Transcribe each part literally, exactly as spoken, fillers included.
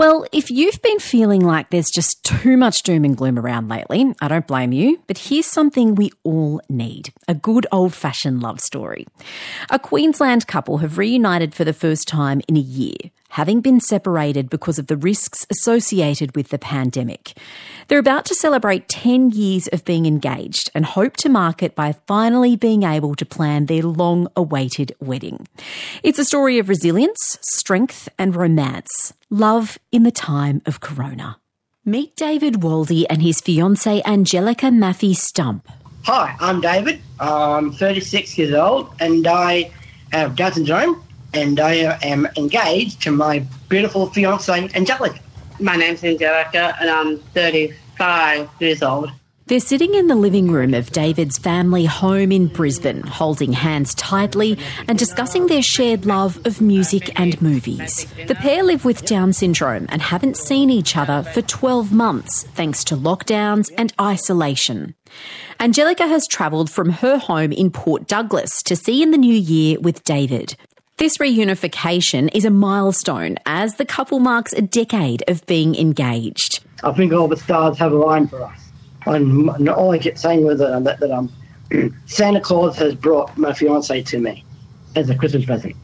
Well, if you've been feeling like there's just too much doom and gloom around lately, I don't blame you, but here's something we all need, a good old-fashioned love story. A Queensland couple have reunited for the first time in a year, having been separated because of the risks associated with the pandemic. They're about to celebrate ten years of being engaged and hope to mark it by finally being able to plan their long-awaited wedding. It's a story of resilience, strength and romance. Love in the time of corona. Meet David Waldie and his fiancée Angelica Maffey Stump. Hi, I'm David. I'm thirty-six years old and I have Down syndrome and I am engaged to my beautiful fiancée Angelica. My name's Angelica and I'm thirty-five years old. They're sitting in the living room of David's family home in Brisbane, holding hands tightly and discussing their shared love of music and movies. The pair live with Down syndrome and haven't seen each other for twelve months, thanks to lockdowns and isolation. Angelica has travelled from her home in Port Douglas to see in the new year with David. This reunification is a milestone as the couple marks a decade of being engaged. I think all the stars have aligned for us. And all I kept saying was that, that, that um, Santa Claus has brought my fiancée to me as a Christmas present.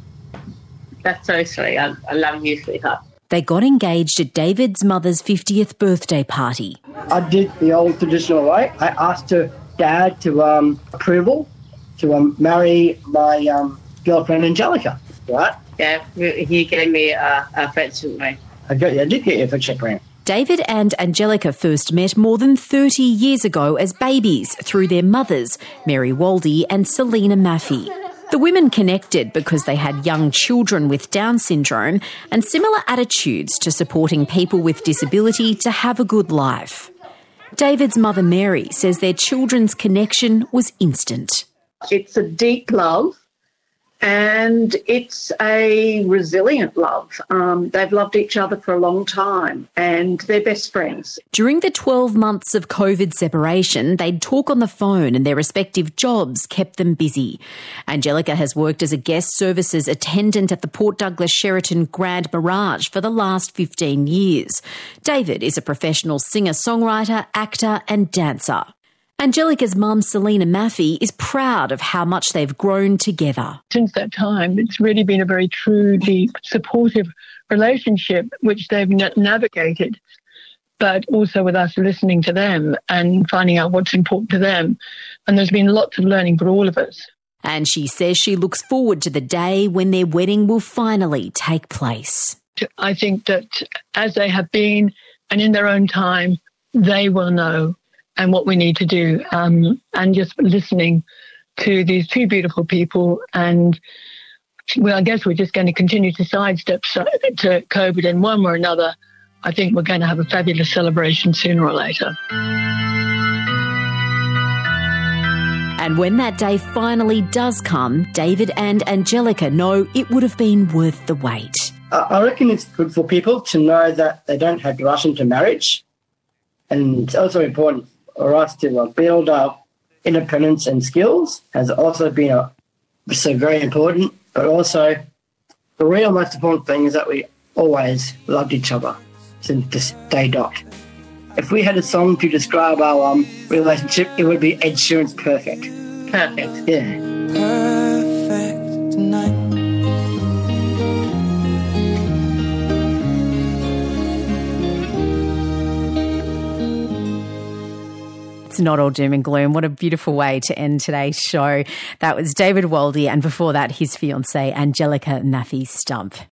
That's so sweet. I, I love you, sweetheart. They got engaged at David's mother's fiftieth birthday party. I did the old traditional way. I asked her dad to um, approval to um, marry my um, girlfriend Angelica, right? Yeah, he gave me a, a affection ring. I, got, I did get you a affection ring. David and Angelica first met more than thirty years ago as babies through their mothers, Mary Waldie and Selena Maffey. The women connected because they had young children with Down syndrome and similar attitudes to supporting people with disability to have a good life. David's mother, Mary, says their children's connection was instant. It's a deep love. And it's a resilient love. Um, they've loved each other for a long time and they're best friends. During the twelve months of COVID separation, they'd talk on the phone and their respective jobs kept them busy. Angelica has worked as a guest services attendant at the Port Douglas Sheraton Grand Mirage for the last fifteen years. David is a professional singer-songwriter, actor and dancer. Angelica's mum, Selena Maffey, is proud of how much they've grown together. Since that time, it's really been a very true, deep, supportive relationship which they've na- navigated, but also with us listening to them and finding out what's important to them. And there's been lots of learning for all of us. And she says she looks forward to the day when their wedding will finally take place. I think that as they have been and in their own time, they will know and what we need to do, um, and just listening to these two beautiful people. And well, I guess we're just going to continue to sidestep to COVID in one way or another. I think we're going to have a fabulous celebration sooner or later. And when that day finally does come, David and Angelica know it would have been worth the wait. I reckon it's good for people to know that they don't have to rush into marriage. And it's also important for us to uh, build up independence and skills has also been a, so very important, but also the real most important thing is that we always loved each other since this day dot. If we had a song to describe our um, relationship, it would be Ed Sheeran's Perfect. Perfect. Yeah. Perfect night. It's not all doom and gloom. What a beautiful way to end today's show. That was David Waldie and before that his fiancée Angelica Maffey Stump.